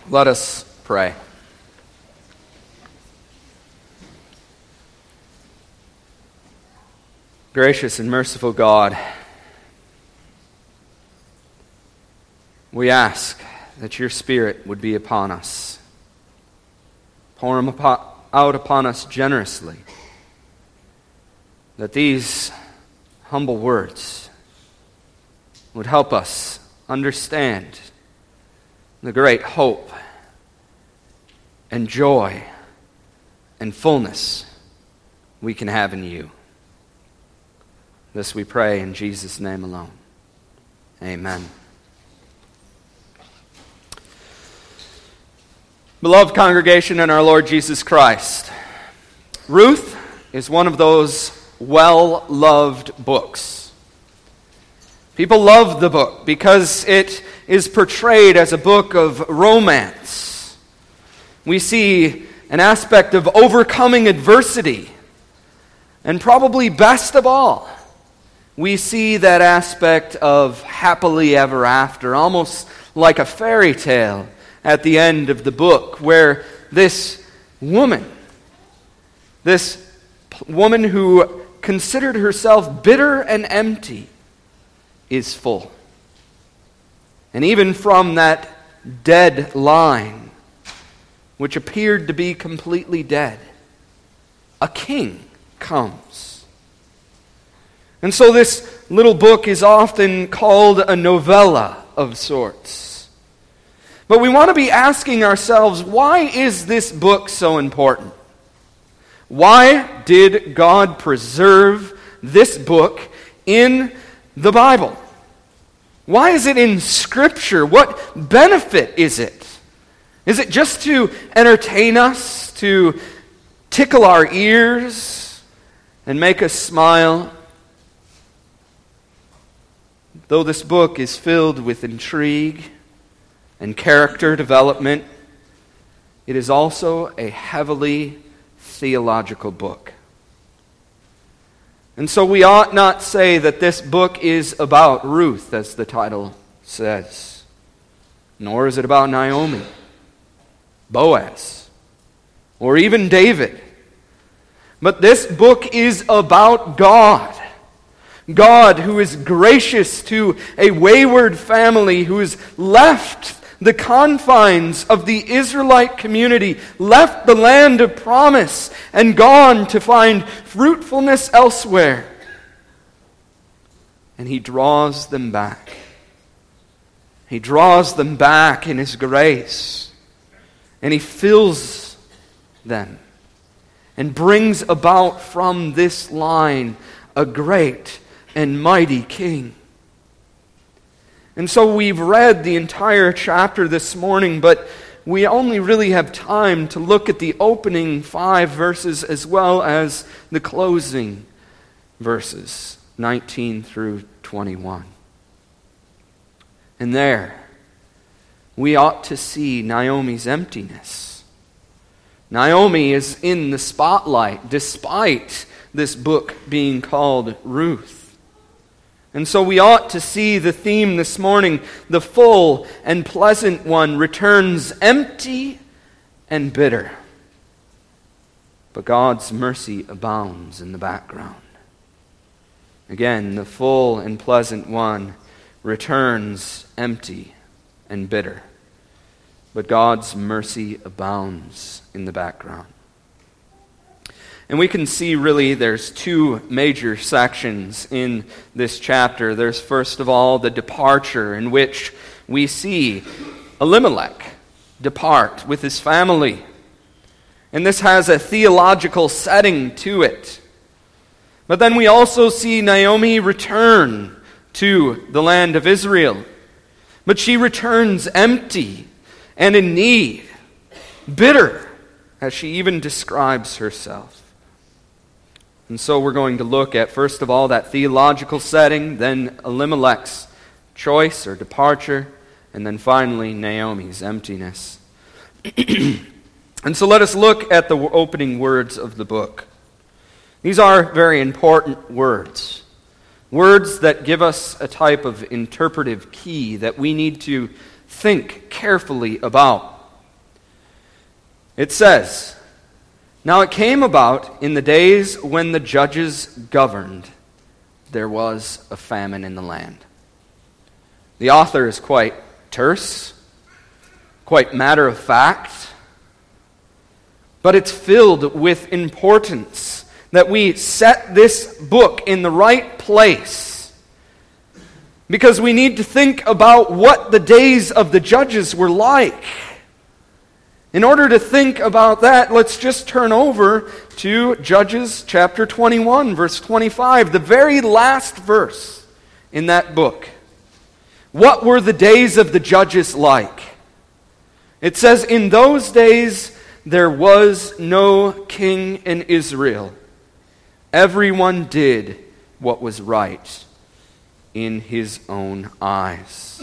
Let us pray. Gracious and merciful God, we ask that your Spirit would be upon us. Pour him out upon us generously, that these humble words would help us understand the great hope and joy and fullness we can have in you. This we pray in Jesus' name alone. Amen. Beloved congregation in our Lord Jesus Christ, Ruth is one of those well-loved books. People love the book because it is portrayed as a book of romance. We see an aspect of overcoming adversity. And probably best of all, we see that aspect of happily ever after, almost like a fairy tale at the end of the book, where this woman who considered herself bitter and empty, is full. And even from that dead line, which appeared to be completely dead, a king comes. And so this little book is often called a novella of sorts. But we want to be asking ourselves, why is this book so important? Why did God preserve this book in the Bible? Why is it in Scripture? What benefit is it? Is it just to entertain us, to tickle our ears and make us smile? Though this book is filled with intrigue and character development, it is also a heavily theological book. And so we ought not say that this book is about Ruth, as the title says. Nor is it about Naomi, Boaz, or even David. But this book is about God. God who is gracious to a wayward family who has left the confines of the Israelite community, left the land of promise, and gone to find fruitfulness elsewhere. And he draws them back. He draws them back in his grace. And he fills them and brings about from this line a great and mighty king. And so we've read the entire chapter this morning, but we only really have time to look at the opening 5 verses as well as the closing verses, 19 through 21. And there, we ought to see Naomi's emptiness. Naomi is in the spotlight, despite this book being called Ruth. And so we ought to see the theme this morning: the full and pleasant one returns empty and bitter. But God's mercy abounds in the background. Again, the full and pleasant one returns empty and bitter. But God's mercy abounds in the background. And we can see really there's 2 major sections in this chapter. There's first of all the departure, in which we see Elimelech depart with his family. And this has a theological setting to it. But then we also see Naomi return to the land of Israel. But she returns empty and in need, bitter, as she even describes herself. And so we're going to look at, first of all, that theological setting, then Elimelech's choice or departure, and then finally Naomi's emptiness. And so let us look at the opening words of the book. These are very important words. Words that give us a type of interpretive key that we need to think carefully about. It says, "Now it came about in the days when the judges governed, there was a famine in the land." The author is quite terse, quite matter of fact, but it's filled with importance that we set this book in the right place, because we need to think about what the days of the judges were like. In order to think about that, let's just turn over to Judges chapter 21, verse 25, the very last verse in that book. What were the days of the judges like? It says, "In those days there was no king in Israel. Everyone did what was right in his own eyes."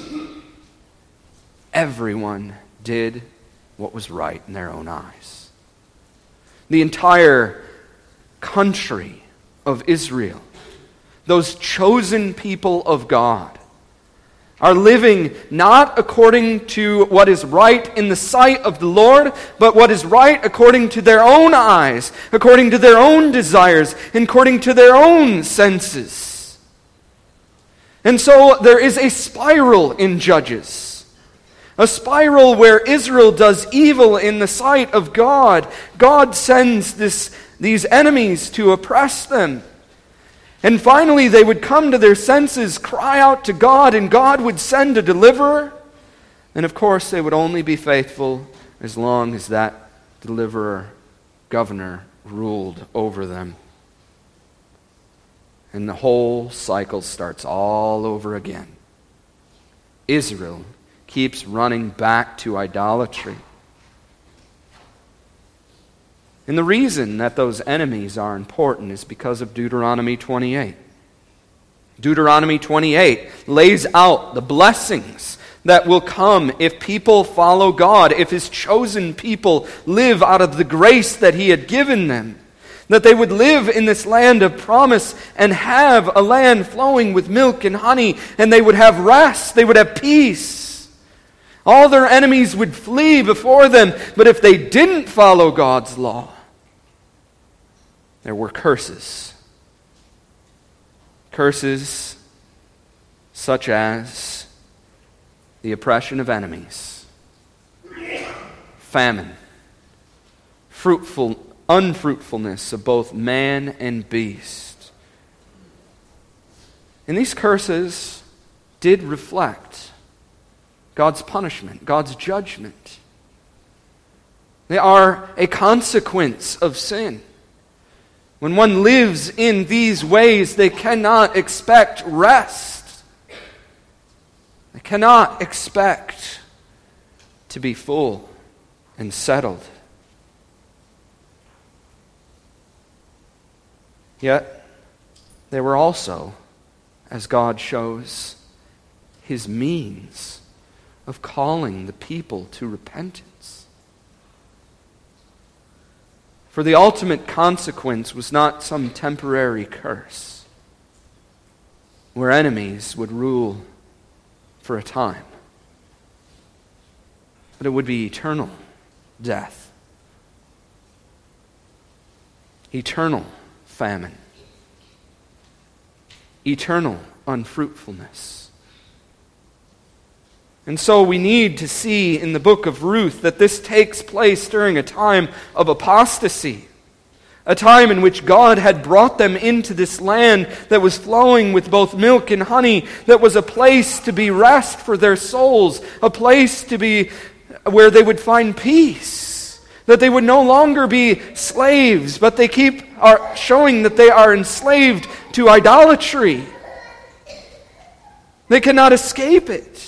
Everyone did what was right in their own eyes. The entire country of Israel, those chosen people of God, are living not according to what is right in the sight of the Lord, but what is right according to their own eyes, according to their own desires, and according to their own senses. And so there is a spiral in Judges. A spiral where Israel does evil in the sight of God. God sends these enemies to oppress them. And finally they would come to their senses, cry out to God, and God would send a deliverer. And of course they would only be faithful as long as that deliverer, governor, ruled over them. And the whole cycle starts all over again. Israel keeps running back to idolatry. And the reason that those enemies are important is because of Deuteronomy 28. Deuteronomy 28 lays out the blessings that will come if people follow God, if His chosen people live out of the grace that He had given them. That they would live in this land of promise and have a land flowing with milk and honey, and they would have rest, they would have peace. All their enemies would flee before them, but if they didn't follow God's law, there were curses. Curses such as the oppression of enemies, famine, unfruitfulness of both man and beast. And these curses did reflect God's punishment, God's judgment. They are a consequence of sin. When one lives in these ways, they cannot expect rest. They cannot expect to be full and settled. Yet, they were also, as God shows, His means of calling the people to repentance. For the ultimate consequence was not some temporary curse, where enemies would rule for a time, but it would be eternal death, eternal famine, eternal unfruitfulness. And so we need to see in the book of Ruth that this takes place during a time of apostasy, a time in which God had brought them into this land that was flowing with both milk and honey, that was a place to be rest for their souls, a place to be where they would find peace, that they would no longer be slaves, but they keep showing that they are enslaved to idolatry. They cannot escape it.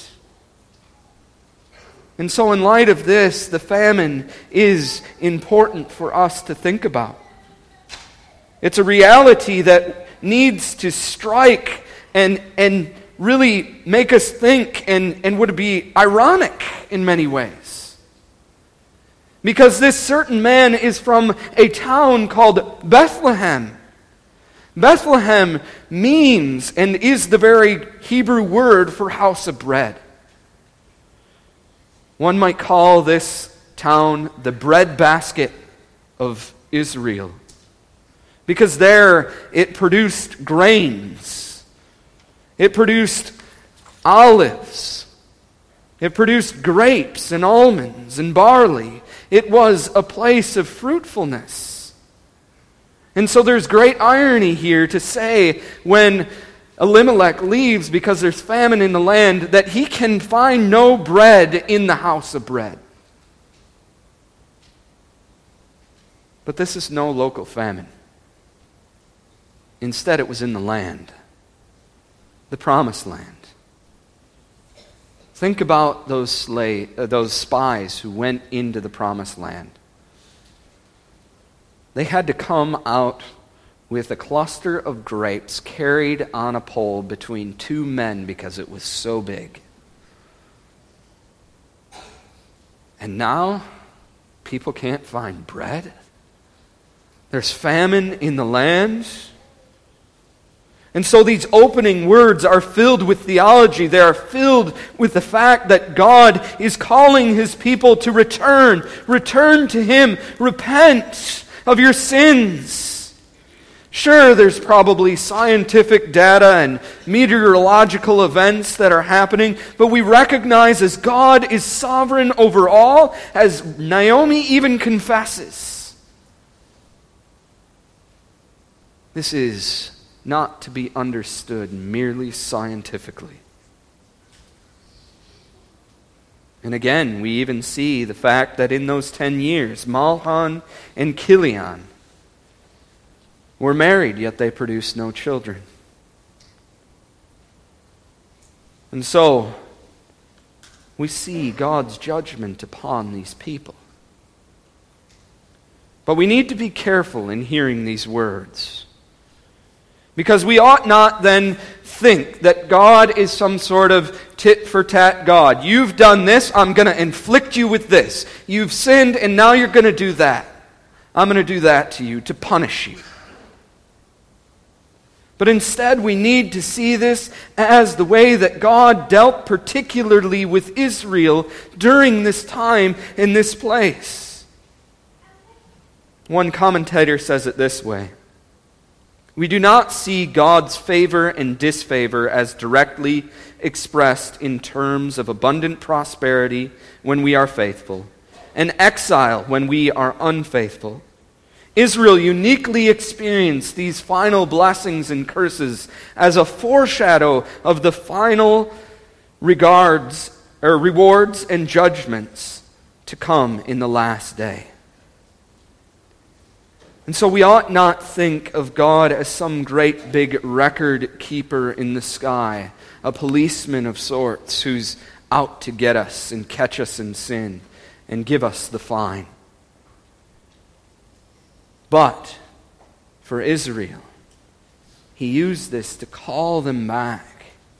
And so in light of this, the famine is important for us to think about. It's a reality that needs to strike and really make us think and would be ironic in many ways. Because this certain man is from a town called Bethlehem. Bethlehem means and is the very Hebrew word for house of bread. One might call this town the breadbasket of Israel, because there it produced grains, it produced olives, it produced grapes and almonds and barley. It was a place of fruitfulness. And so there's great irony here to say when Elimelech leaves because there's famine in the land that he can find no bread in the house of bread. But this is no local famine. Instead, it was in the land, the promised land. Think about those spies who went into the promised land. They had to come out with a cluster of grapes carried on a pole between two men because it was so big. And now, people can't find bread. There's famine in the land. And so these opening words are filled with theology. They are filled with the fact that God is calling His people to return. Return to Him. Repent of your sins. Sure, there's probably scientific data and meteorological events that are happening, but we recognize as God is sovereign over all, as Naomi even confesses. This is not to be understood merely scientifically. And again, we even see the fact that in those 10 years, Mahlon and Chilion were married, yet they produced no children. And so, we see God's judgment upon these people. But we need to be careful in hearing these words. Because we ought not then think that God is some sort of tit-for-tat God. You've done this, I'm going to inflict you with this. You've sinned, and now you're going to do that. I'm going to do that to you to punish you. But instead, we need to see this as the way that God dealt particularly with Israel during this time in this place. One commentator says it this way: we do not see God's favor and disfavor as directly expressed in terms of abundant prosperity when we are faithful, and exile when we are unfaithful. Israel uniquely experienced these final blessings and curses as a foreshadow of the final rewards and judgments to come in the last day. And so we ought not think of God as some great big record keeper in the sky, a policeman of sorts who's out to get us and catch us in sin and give us the fine. But for Israel, He used this to call them back.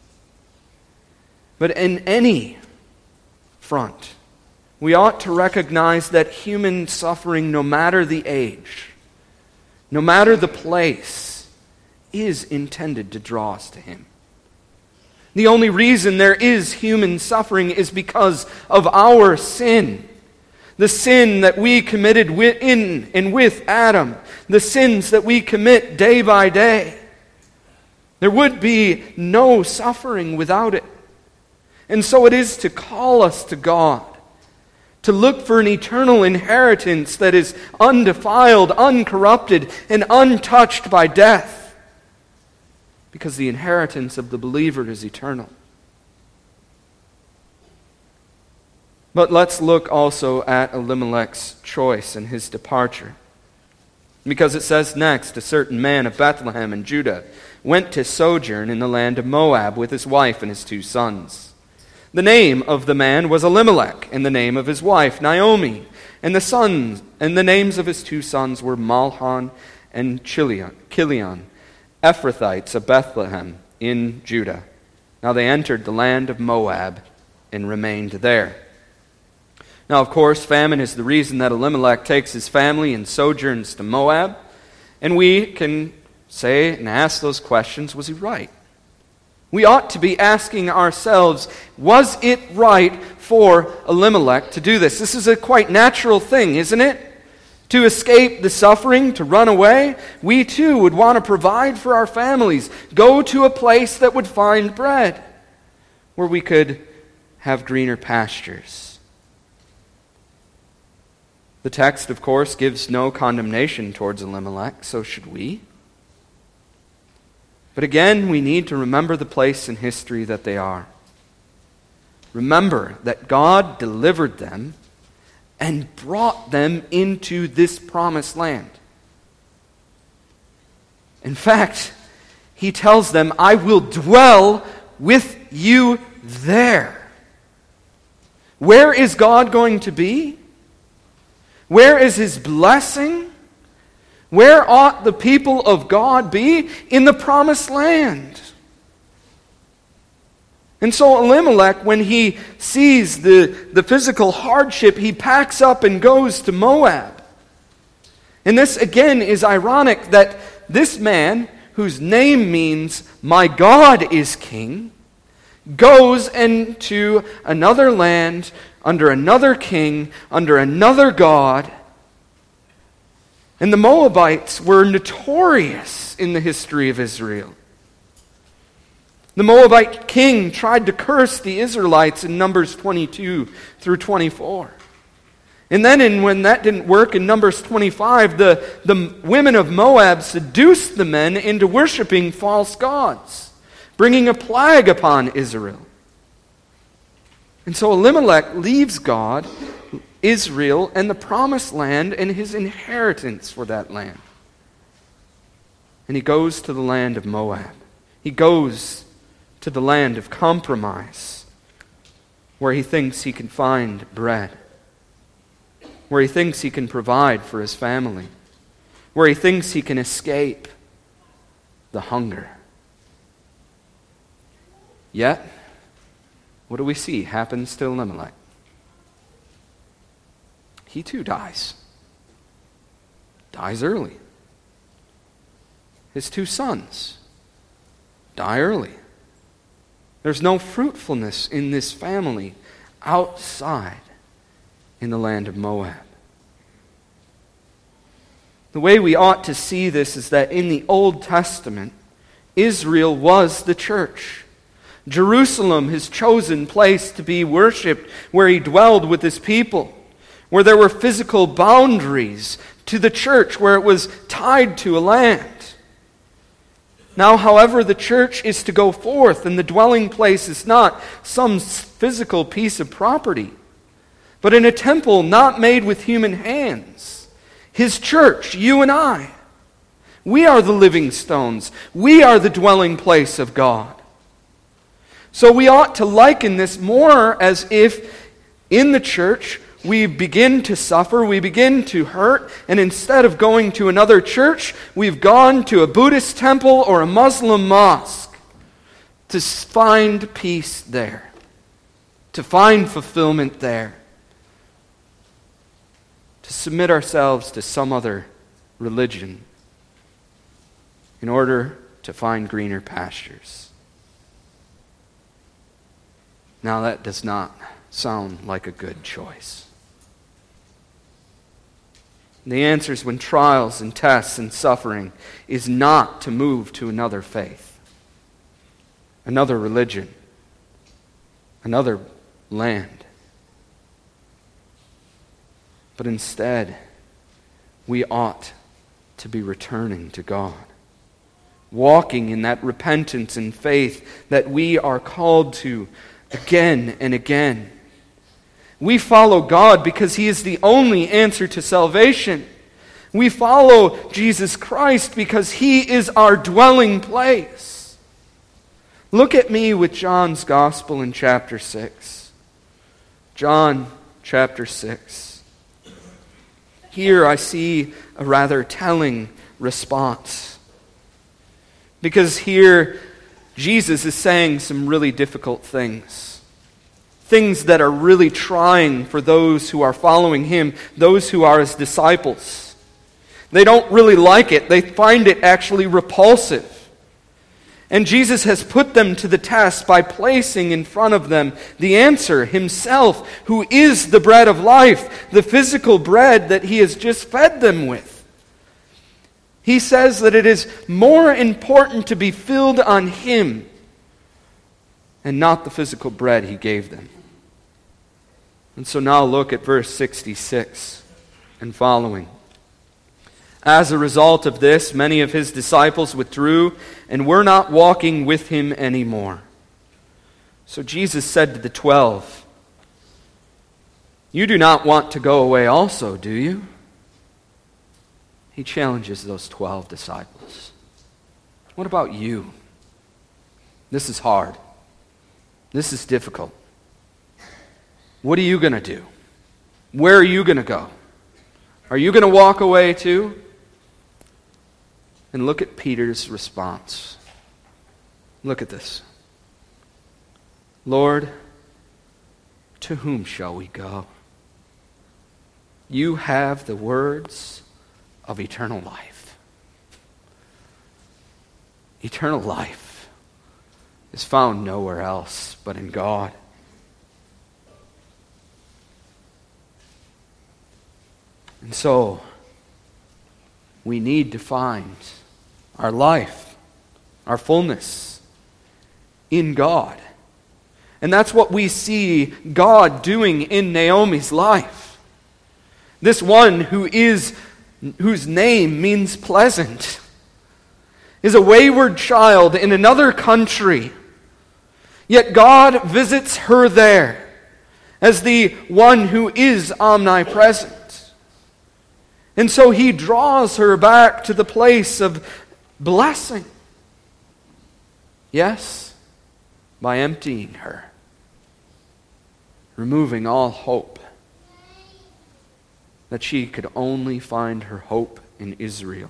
But in any front, we ought to recognize that human suffering, no matter the age, no matter the place, is intended to draw us to Him. The only reason there is human suffering is because of our sin. The sin that we committed in and with Adam. The sins that we commit day by day. There would be no suffering without it. And so it is to call us to God, to look for an eternal inheritance that is undefiled, uncorrupted, and untouched by death. Because the inheritance of the believer is eternal. But let's look also at Elimelech's choice and his departure. Because it says next, a certain man of Bethlehem in Judah went to sojourn in the land of Moab with his wife and his 2 sons. The name of the man was Elimelech, and the name of his wife Naomi, and the names of his 2 sons were Mahlon and Chilion, Ephrathites of Bethlehem in Judah. Now they entered the land of Moab and remained there. Now, of course, famine is the reason that Elimelech takes his family and sojourns to Moab. And we can say and ask those questions, was he right? We ought to be asking ourselves, was it right for Elimelech to do this? This is a quite natural thing, isn't it? To escape the suffering, to run away. We too would want to provide for our families, go to a place that would find bread, where we could have greener pastures. The text, of course, gives no condemnation towards Elimelech, so should we. But again, we need to remember the place in history that they are. Remember that God delivered them and brought them into this promised land. In fact, he tells them, I will dwell with you there. Where is God going to be? Where is his blessing? Where ought the people of God be? In the promised land. And so Elimelech, when he sees the physical hardship, he packs up and goes to Moab. And this again is ironic that this man, whose name means my God is king, goes into another land, under another king, under another god. And the Moabites were notorious in the history of Israel. The Moabite king tried to curse the Israelites in Numbers 22 through 24. And then when that didn't work in Numbers 25, the women of Moab seduced the men into worshiping false gods, bringing a plague upon Israel. And so Elimelech leaves God, Israel, and the promised land and his inheritance for that land. And he goes to the land of Moab. He goes to the land of compromise, where he thinks he can find bread, where he thinks he can provide for his family, where he thinks he can escape the hunger. Yet, what do we see happens to Elimelech? He too dies. Dies early. His 2 sons die early. There's no fruitfulness in this family outside in the land of Moab. The way we ought to see this is that in the Old Testament, Israel was the church. Jerusalem, his chosen place to be worshipped, where he dwelled with his people, where there were physical boundaries to the church, where it was tied to a land. Now, however, the church is to go forth, and the dwelling place is not some physical piece of property, but in a temple not made with human hands. His church, you and I, we are the living stones. We are the dwelling place of God. So we ought to liken this more as if in the church we begin to suffer, we begin to hurt, and instead of going to another church, we've gone to a Buddhist temple or a Muslim mosque to find peace there, to find fulfillment there, to submit ourselves to some other religion in order to find greener pastures. Now that does not sound like a good choice. The answer is when trials and tests and suffering is not to move to another faith, another religion, another land. But instead, we ought to be returning to God, walking in that repentance and faith that we are called to again and again. We follow God because He is the only answer to salvation. We follow Jesus Christ because He is our dwelling place. Look at me with John's Gospel in chapter 6. John chapter 6. Here I see a rather telling response. Because here Jesus is saying some really difficult things. Things that are really trying for those who are following Him, those who are His disciples. They don't really like it. They find it actually repulsive. And Jesus has put them to the test by placing in front of them the answer himself, who is the bread of life, the physical bread that he has just fed them with. He says that it is more important to be filled on him and not the physical bread he gave them. And so now look at verse 66 and following. As a result of this, many of his disciples withdrew and were not walking with him anymore. So Jesus said to the 12, "You do not want to go away also, do you?" He challenges those 12 disciples. What about you? This is hard. This is difficult. What are you going to do? Where are you going to go? Are you going to walk away too? And look at Peter's response. Look at this. "Lord, to whom shall we go? You have the words of eternal life." Eternal life is found nowhere else but in God. And so, we need to find our life, our fullness, in God. And that's what we see God doing in Naomi's life. This one whose name means pleasant is a wayward child in another country. Yet God visits her there as the one who is omnipresent. And so he draws her back to the place of blessing. Yes, by emptying her, removing all hope, that she could only find her hope in Israel.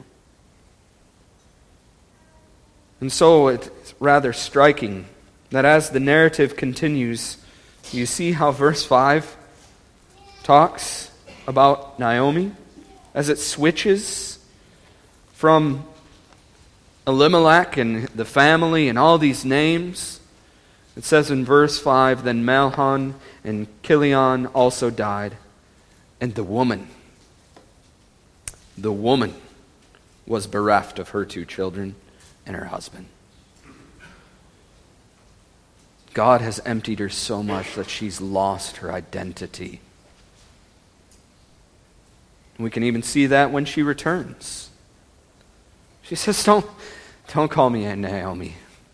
And so it's rather striking that as the narrative continues, you see how verse 5 talks about Naomi as it switches from Elimelech and the family and all these names. It says in verse 5, "Then Mahlon and Chilion also died, and the woman was bereft of her 2 children and her husband." God has emptied her so much that she's lost her identity. We can even see that when she returns. She says, Don't call me Aunt Naomi.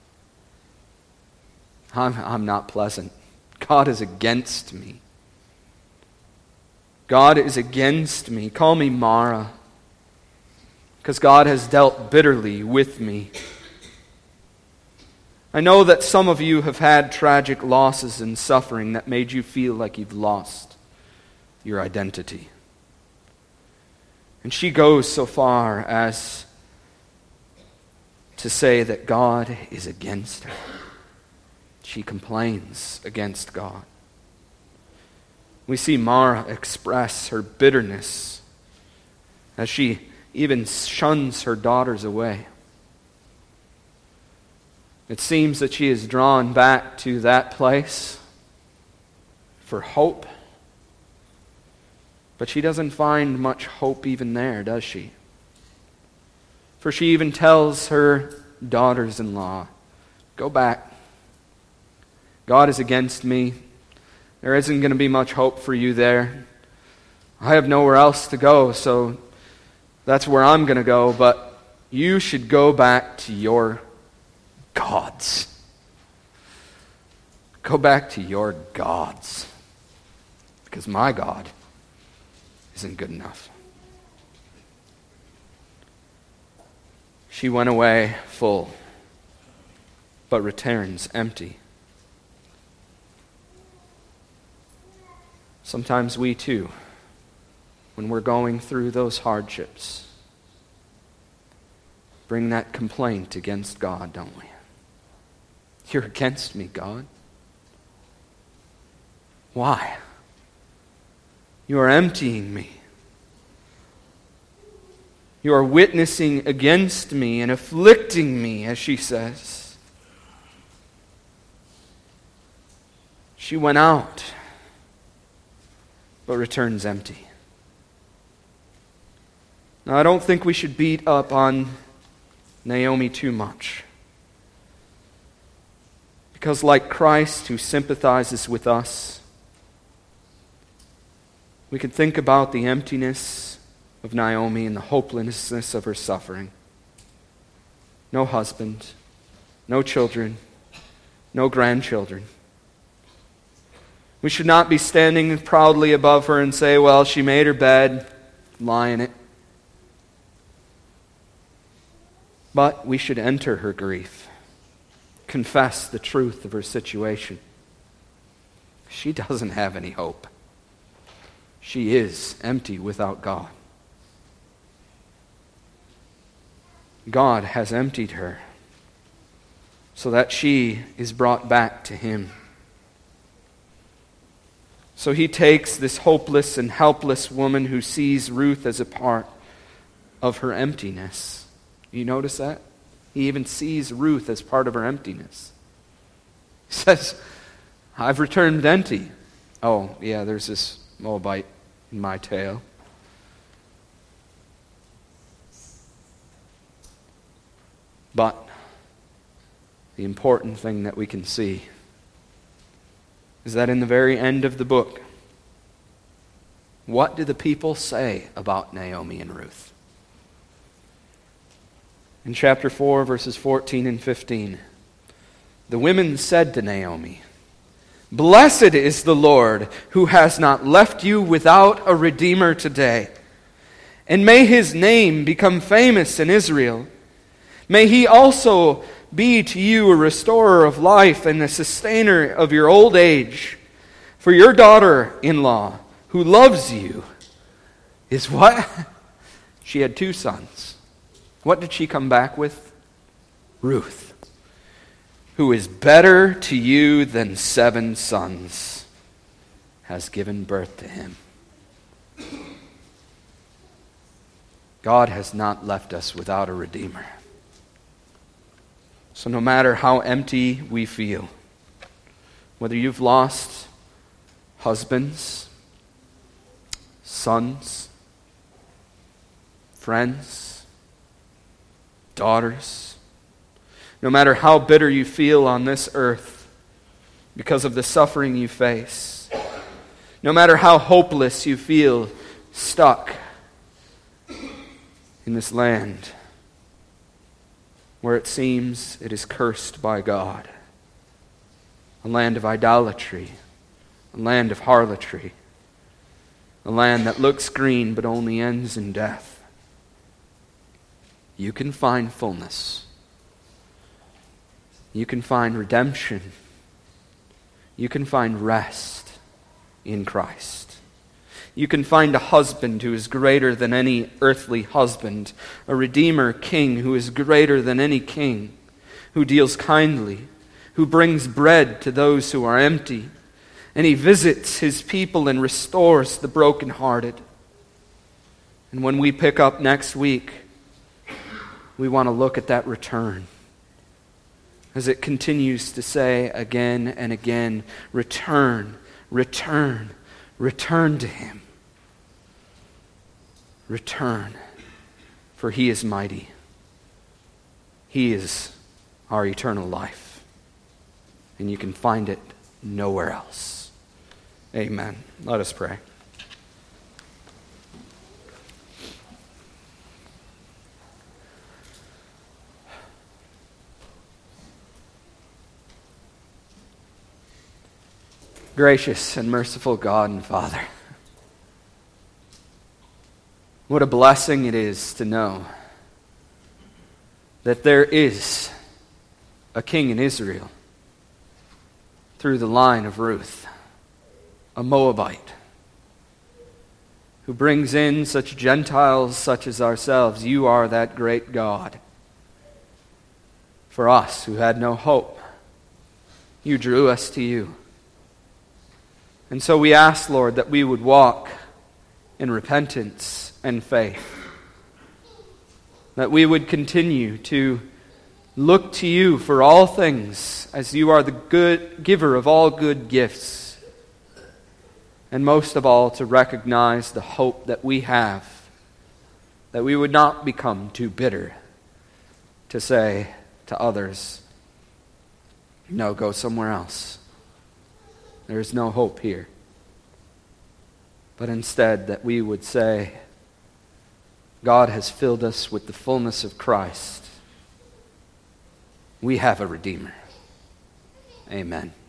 I'm not pleasant. God is against me. God is against me. Call me Mara, because God has dealt bitterly with me. I know that some of you have had tragic losses and suffering that made you feel like you've lost your identity. And she goes so far as to say that God is against her. She complains against God. We see Mara express her bitterness as she even shuns her daughters away. It seems that she is drawn back to that place for hope. But she doesn't find much hope even there, does she? For she even tells her daughters-in-law, "Go back. God is against me. There isn't going to be much hope for you there. I have nowhere else to go, so that's where I'm going to go. But you should go back to your gods. Go back to your gods. Because my God isn't good enough." She went away full, but returns empty. Sometimes we too, when we're going through those hardships, bring that complaint against God, don't we? You're against me, God. Why? You are emptying me. You are witnessing against me and afflicting me, as she says. She went out, but returns empty. Now, I don't think we should beat up on Naomi too much. Because like Christ who sympathizes with us, we can think about the emptiness of Naomi and the hopelessness of her suffering. No husband, no children, no grandchildren. We should not be standing proudly above her and say, well, she made her bed, lie in it. But we should enter her grief, confess the truth of her situation. She doesn't have any hope. She is empty without God. God has emptied her so that she is brought back to Him. So He takes this hopeless and helpless woman who sees Ruth as a part of her emptiness. You notice that? He even sees Ruth as part of her emptiness. He says, I've returned empty. Oh, yeah, there's this Moabite in my tale. But the important thing that we can see is that in the very end of the book, what do the people say about Naomi and Ruth? In chapter 4, verses 14 and 15, the women said to Naomi, Blessed is the Lord who has not left you without a redeemer today. And may His name become famous in Israel. May He also be to you a restorer of life and a sustainer of your old age. For your daughter-in-law, who loves you, is what? She had 2 sons. What did she come back with? Ruth, who is better to you than 7 sons, has given birth to him. God has not left us without a Redeemer. So no matter how empty we feel, whether you've lost husbands, sons, friends, daughters, no matter how bitter you feel on this earth because of the suffering you face, no matter how hopeless you feel stuck in this land where it seems it is cursed by God, a land of idolatry, a land of harlotry, a land that looks green but only ends in death, you can find fullness. You can find redemption. You can find rest in Christ. You can find a husband who is greater than any earthly husband, a Redeemer King who is greater than any king, who deals kindly, who brings bread to those who are empty, and He visits His people and restores the brokenhearted. And when we pick up next week, we want to look at that return. As it continues to say again and again, return, return, return to Him. Return, for He is mighty. He is our eternal life. And you can find it nowhere else. Amen. Let us pray. Gracious and merciful God and Father, what a blessing it is to know that there is a king in Israel through the line of Ruth, a Moabite, who brings in such Gentiles such as ourselves. You are that great God. For us who had no hope, You drew us to You. And so we ask, Lord, that we would walk in repentance and faith. That we would continue to look to you for all things, as you are the good giver of all good gifts. And most of all, to recognize the hope that we have, that we would not become too bitter to say to others, no, go somewhere else. There is no hope here. But instead that we would say, God has filled us with the fullness of Christ. We have a Redeemer. Amen.